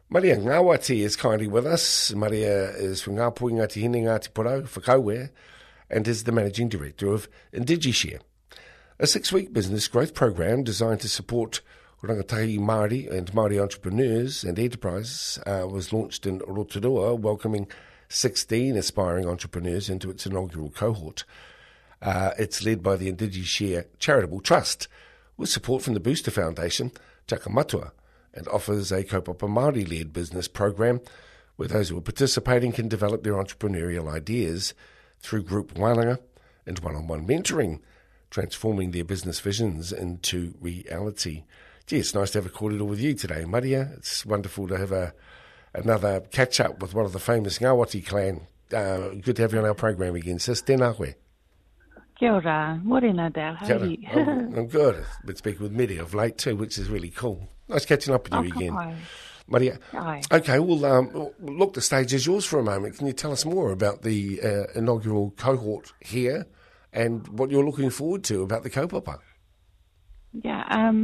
Maria Ngawati is kindly with us. Maria is from Ngāpui Ngāti Hine Ngāti Porou, Whakauea, and is the Managing Director of IndigiShare, a 6-week business growth program designed to support rangatahi Māori and Māori entrepreneurs and enterprises, was launched in Rotorua, welcoming 16 aspiring entrepreneurs into its inaugural cohort. It's led by the IndigiShare Charitable Trust, with support from the Booster Foundation, Takamatua, and offers a kaupapa Māori-led business program where those who are participating can develop their entrepreneurial ideas through group wānanga and one-on-one mentoring, transforming their business visions into reality. Gee, it's nice to have a kōrero with you today, Maria. It's wonderful to have another catch-up with one of the famous Ngawati clan. Good to have you on our program again, sis. Tēnā koe. Kia ora. Morena, Dale. How are you? I'm good. I've been speaking with Medi of late too, which is really cool. Nice catching up with you again. Hi. Maria. Hi. Okay, well, look, the stage is yours for a moment. Can you tell us more about the inaugural cohort here and what you're looking forward to about the kaupapa? Yeah,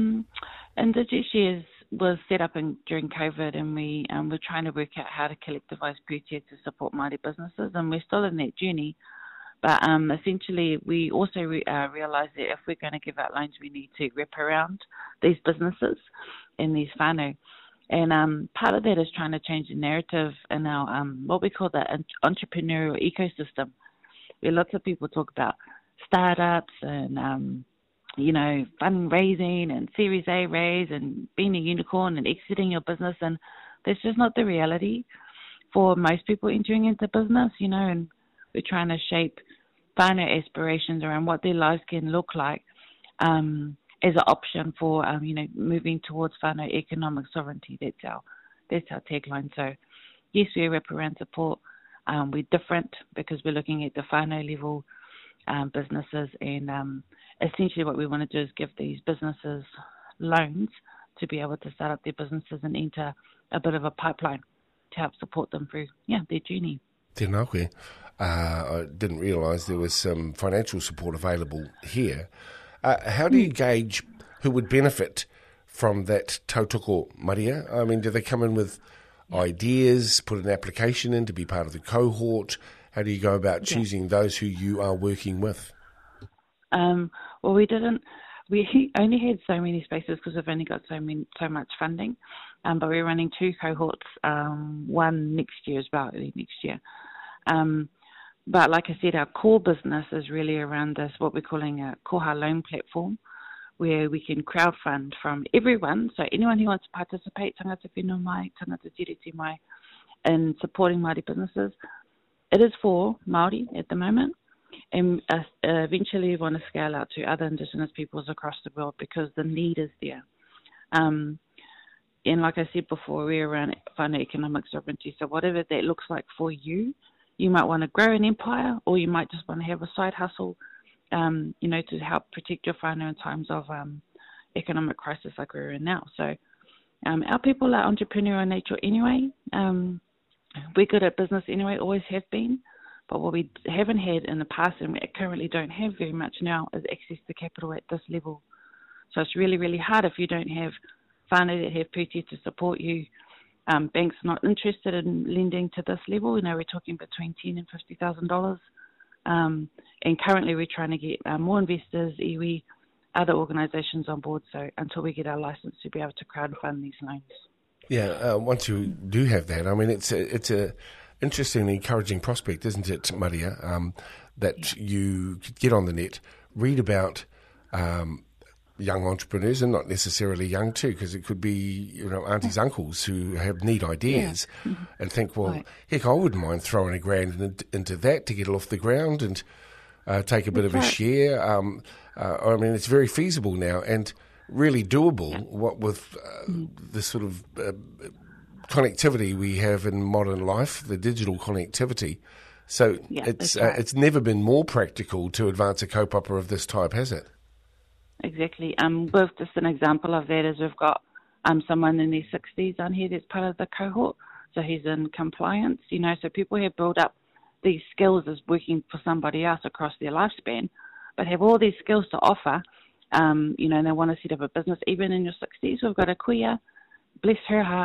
IndigiShare was set up during COVID, and we were trying to work out how to collectivise pūtea to support Māori businesses, and we're still in that journey. But essentially, we also realised that if we're going to give out loans, we need to wrap around these businesses and these whānau. And part of that is trying to change the narrative in our what we call the entrepreneurial ecosystem, where lots of people talk about startups and fundraising and Series A raise and being a unicorn and exiting your business, and that's just not the reality for most people entering into business, and we're trying to shape whānau aspirations around what their lives can look like as an option for, moving towards whānau economic sovereignty. That's our tagline. So, yes, we wrap around support. We're different because we're looking at the whānau level businesses, and essentially what we want to do is give these businesses loans to be able to start up their businesses and enter a bit of a pipeline to help support them through, their journey. Tēnā koe. I didn't realise there was some financial support available here. How do you gauge who would benefit from that tautoko, Maria? I mean, do they come in with ideas, put an application in to be part of the cohort? How do you go about choosing those who you are working with? Well, we only had so many spaces because we've only got so much funding, but we're running 2 cohorts, one next year as well, early next year. But like I said, our core business is really around this, what we're calling a koha loan platform, where we can crowdfund from everyone. So anyone who wants to participate, tangata whenua mai, tangata tiriti mai, in supporting Māori businesses. It is for Māori at the moment, and eventually we want to scale out to other Indigenous peoples across the world because the need is there. And like I said before, we're around whānau economic sovereignty. So whatever that looks like for you, you might want to grow an empire, or you might just want to have a side hustle, to help protect your whānau in times of economic crisis like we're in now. So our people are entrepreneurial in nature anyway. We're good at business anyway, always have been. But what we haven't had in the past, and we currently don't have very much now, is access to capital at this level. So it's really, really hard if you don't have whānau that have pūtea to support you. Banks not interested in lending to this level. We're talking between $10,000 and $50,000. And currently we're trying to get more investors, iwi, other organisations on board. So until we get our licence to be able to crowdfund these loans. Yeah, once you do have that, I mean, it's a interesting and encouraging prospect, isn't it, Maria, that you could get on the net, read about young entrepreneurs, and not necessarily young too, because it could be, aunties, uncles who have neat ideas and think, well, heck, I wouldn't mind throwing $1,000 into that to get it off the ground and take a bit of a share. I mean, it's very feasible now and really doable, what with the sort of connectivity we have in modern life, the digital connectivity. So it's never been more practical to advance a kaupapa of this type, has it? Exactly. With just an example of that is we've got someone in their 60s on here that's part of the cohort. So he's in compliance, so people have built up these skills as working for somebody else across their lifespan, but have all these skills to offer, and they want to set up a business even in your 60s. We've got a kuia, bless her heart,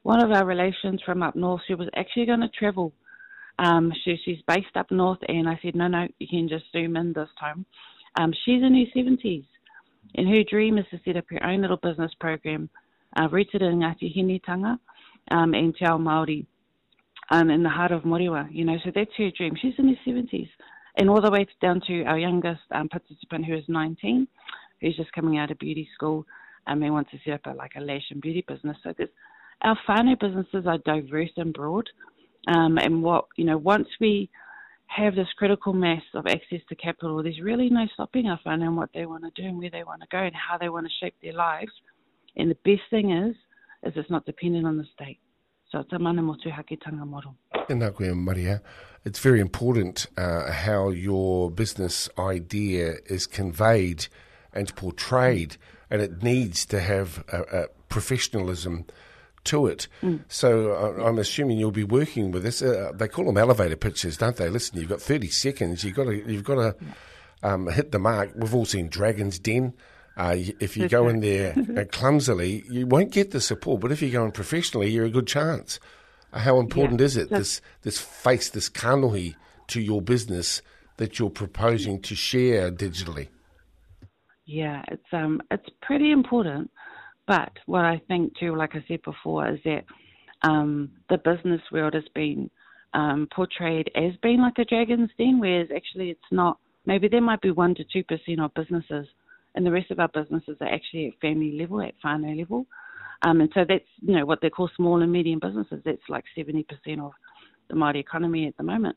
one of our relations from up north, she was actually going to travel. She's based up north, and I said, no, you can just zoom in this time. She's in her 70s, and her dream is to set up her own little business program rooted in Ngāti Hinitanga and Te Ao Māori in the heart of Moriwa, so that's her dream. She's in her 70s, and all the way down to our youngest participant, who is 19, who's just coming out of beauty school, and wants to set up a lash and beauty business. So our whānau businesses are diverse and broad, and once we have this critical mass of access to capital, there's really no stopping our whānau and what they want to do and where they want to go and how they want to shape their lives. And the best thing is it's not dependent on the state. So it's a mana motuhaketanga model. Nā koe, Maria, it's very important how your business idea is conveyed and portrayed, and it needs to have a professionalism to it. So I'm assuming you'll be working with this. They call them elevator pitches, don't they? Listen, you've got 30 seconds. You've got to hit the mark. We've all seen Dragon's Den. If you go in there clumsily, you won't get the support. But if you go in professionally, you're a good chance. How important is it, this face, this kanohi to your business that you're proposing to share digitally? Yeah, it's pretty important. But what I think too, like I said before, is that the business world has been portrayed as being like a Dragon's Den, whereas actually it's not. Maybe there might be 1% to 2% of businesses, and the rest of our businesses are actually at family level, at whānau level. And so that's, what they call small and medium businesses. That's like 70% of the Māori economy at the moment.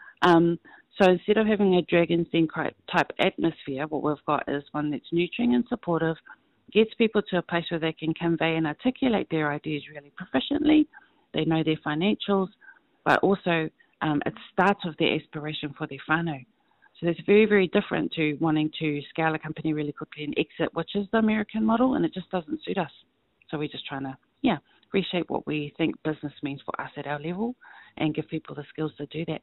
So instead of having a Dragon's Den type atmosphere, what we've got is one that's nurturing and supportive, gets people to a place where they can convey and articulate their ideas really proficiently. They know their financials, but also it starts with their aspiration for their whānau. So it's very, very different to wanting to scale a company really quickly and exit, which is the American model, and it just doesn't suit us. So we're just trying to, reshape what we think business means for us at our level and give people the skills to do that.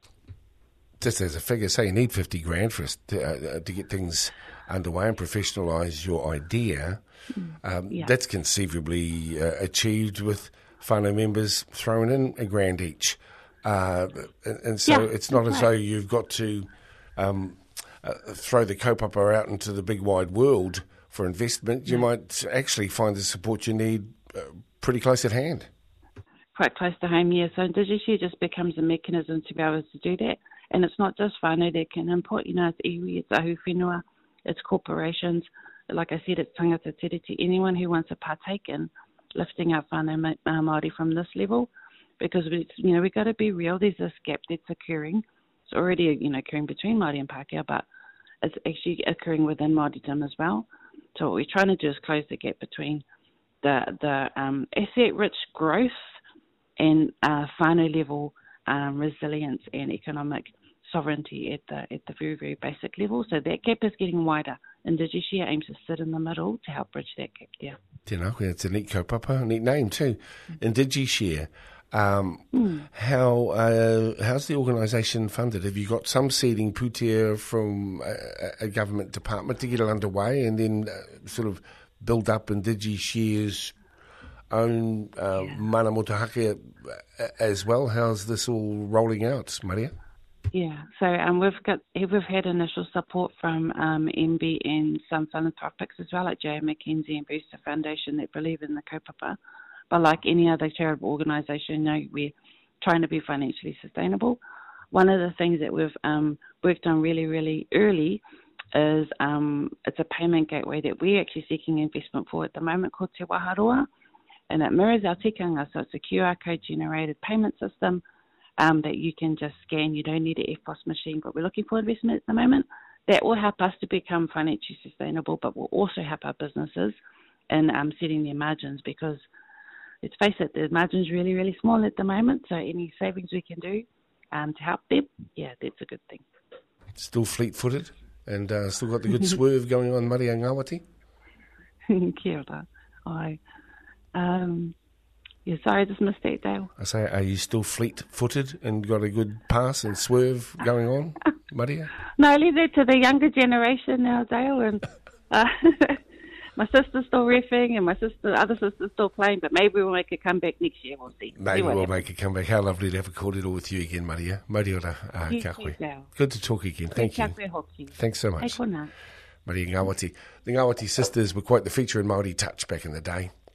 Just as a figure, say you need 50 grand for us to get things underway and professionalise your idea. That's conceivably achieved with whānau members throwing in $1 grand each. And so it's not as though you've got to throw the kaupapa out into the big wide world for investment. You might actually find the support you need pretty close at hand. Quite close to home, yeah. So DigiShare just becomes a mechanism to be able to do that. And it's not just whānau that can input, it's iwi, it's ahu whenua, it's corporations. Like I said, it's tangata tiriti. Anyone who wants to partake in lifting up whānau Māori from this level, because we've got to be real. There's this gap that's occurring. It's already occurring between Māori and Pākehā, but it's actually occurring within Māoridom as well. So what we're trying to do is close the gap between the asset-rich growth and whānau level resilience and economic sovereignty at the very, very basic level. So that gap is getting wider, and DigiShare aims to sit in the middle to help bridge that gap there. Tēnā koe, it's a neat kaupapa, a neat name too. And DigiShare, how's the organisation funded? Have you got some seeding pūtea from a government department to get it underway and then sort of build up in DigiShare's own mana motuhake as well? How's this all rolling out, Maria? Yeah, so we've had initial support from MB and some philanthropics as well, like J.M. Mackenzie and Booster Foundation, that believe in the kaupapa. But like any other charitable organisation, we're trying to be financially sustainable. One of the things that we've worked on really, really early is it's a payment gateway that we're actually seeking investment for at the moment called Te Waharoa, and it mirrors our tikanga, so it's a QR code generated payment system that you can just scan. You don't need an EFTPOS machine, but we're looking for investment at the moment. That will help us to become financially sustainable, but will also help our businesses in setting their margins, because let's face it, the margin's really, really small at the moment, so any savings we can do to help them, that's a good thing. Still fleet-footed and still got the good swerve going on, Maria Ngawati? Kia ora. Sorry, I just missed that, Dale. I say, are you still fleet-footed and got a good pass and swerve going on, Maria? No, I leave that to the younger generation now, Dale. And my sister's still reffing and my other sister's still playing, but maybe we'll make a comeback next year. We'll see. Maybe we'll make a comeback. How lovely to have a kōrero with you again, Maria. Mauri ora, kia koe. Good to talk again. Thank you. Thanks so much. Maria Ngawati. The Ngawati sisters were quite the feature in Māori touch back in the day.